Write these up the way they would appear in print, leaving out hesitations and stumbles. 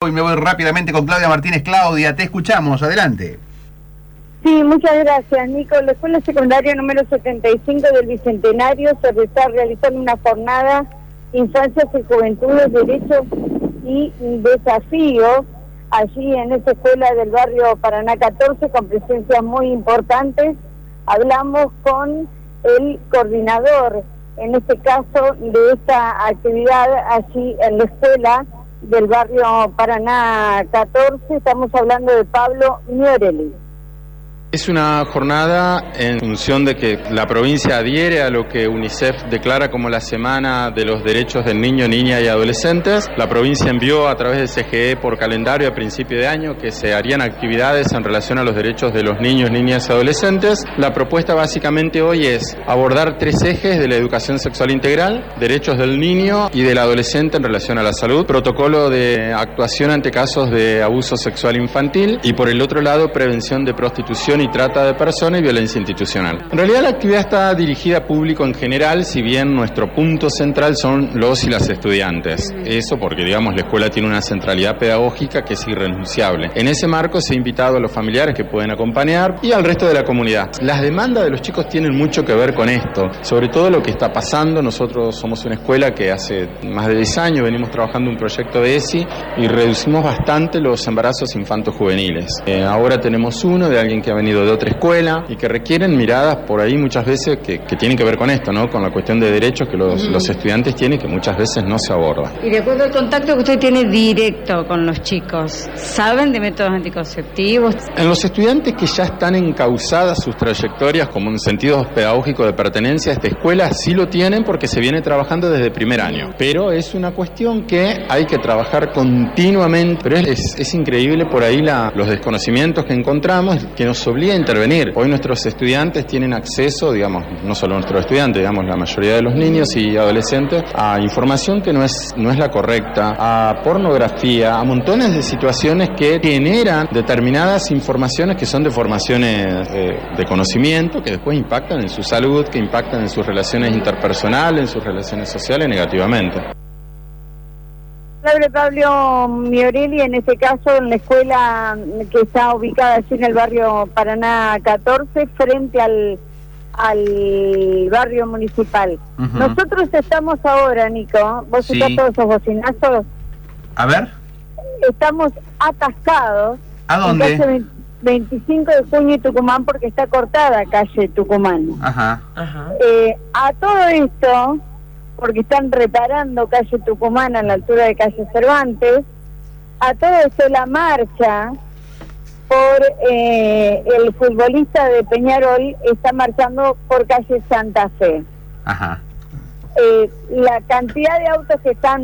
y me voy rápidamente con Claudia Martínez. Claudia, te escuchamos, adelante. Sí, muchas gracias, Nico. La Escuela Secundaria número 75 del Bicentenario se está realizando una jornada Infancias y Juventudes, Derechos y Desafíos, allí en esa escuela del barrio Paraná 14, con presencias muy importantes. Hablamos con el coordinador, en este caso, de esta actividad allí en la escuela del barrio Paraná 14. Estamos hablando de Pablo Miorelli. Es una jornada en función de que la provincia adhiere a lo que UNICEF declara como la Semana de los Derechos del Niño, Niña y Adolescentes. La provincia envió a través del CGE por calendario a principio de año que se harían actividades en relación a los derechos de los niños, niñas y adolescentes. La propuesta básicamente hoy es abordar 3 ejes de la educación sexual integral: derechos del niño y del adolescente en relación a la salud, protocolo de actuación ante casos de abuso sexual infantil y, por el otro lado, prevención de prostitución y trata de personas y violencia institucional. En realidad la actividad está dirigida a público en general, si bien nuestro punto central son los y las estudiantes. Eso porque, digamos, la escuela tiene una centralidad pedagógica que es irrenunciable. En ese marco se ha invitado a los familiares que pueden acompañar y al resto de la comunidad. Las demandas de los chicos tienen mucho que ver con esto, sobre todo lo que está pasando. Nosotros somos una escuela que hace más de 10 años venimos trabajando un proyecto de ESI y reducimos bastante los embarazos infantos juveniles. Ahora tenemos uno de alguien que ha venido de otra escuela y que requieren miradas por ahí muchas veces que tienen que ver con esto, ¿no? Con la cuestión de derechos que los estudiantes tienen, que muchas veces no se aborda. Y de acuerdo al contacto que usted tiene directo con los chicos, ¿saben de métodos anticonceptivos? En los estudiantes que ya están encausadas sus trayectorias como en sentido pedagógico de pertenencia a esta escuela, sí lo tienen porque se viene trabajando desde primer año. Pero es una cuestión que hay que trabajar continuamente. Pero es increíble por ahí los desconocimientos que encontramos, que nos obliga a intervenir. Hoy nuestros estudiantes tienen acceso, digamos, no solo nuestros estudiantes, digamos, la mayoría de los niños y adolescentes, a información que no es la correcta, a pornografía, a montones de situaciones que generan determinadas informaciones que son deformaciones de conocimiento, que después impactan en su salud, que impactan en sus relaciones interpersonales, en sus relaciones sociales negativamente. Habla Pablo Miorelli, en este caso en la escuela que está ubicada allí en el barrio Paraná 14, frente al barrio municipal. Nosotros estamos ahora, Nico, vos escuchás todos esos bocinazos. A ver. Estamos atascados. ¿A dónde? En calle 25 de junio y Tucumán, porque está cortada calle Tucumán. Ajá. A todo esto, porque están reparando calle Tucumán a la altura de calle Cervantes, a todo esto la marcha por el futbolista de Peñarol está marchando por calle Santa Fe. Ajá. La cantidad de autos que están...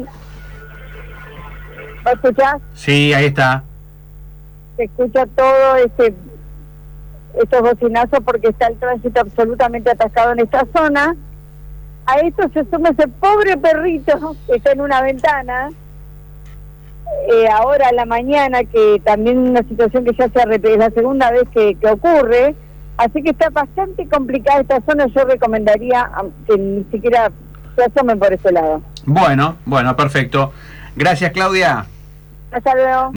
¿Vos escuchás? Sí, ahí está. Se escucha todo estos bocinazos porque está el tránsito absolutamente atascado en esta zona. A esto se suma ese pobre perrito que está en una ventana, ahora a la mañana, que también es una situación que ya es la segunda vez que ocurre, así que está bastante complicada esta zona. Yo recomendaría que ni siquiera se asomen por ese lado. Bueno, perfecto. Gracias, Claudia. Hasta luego.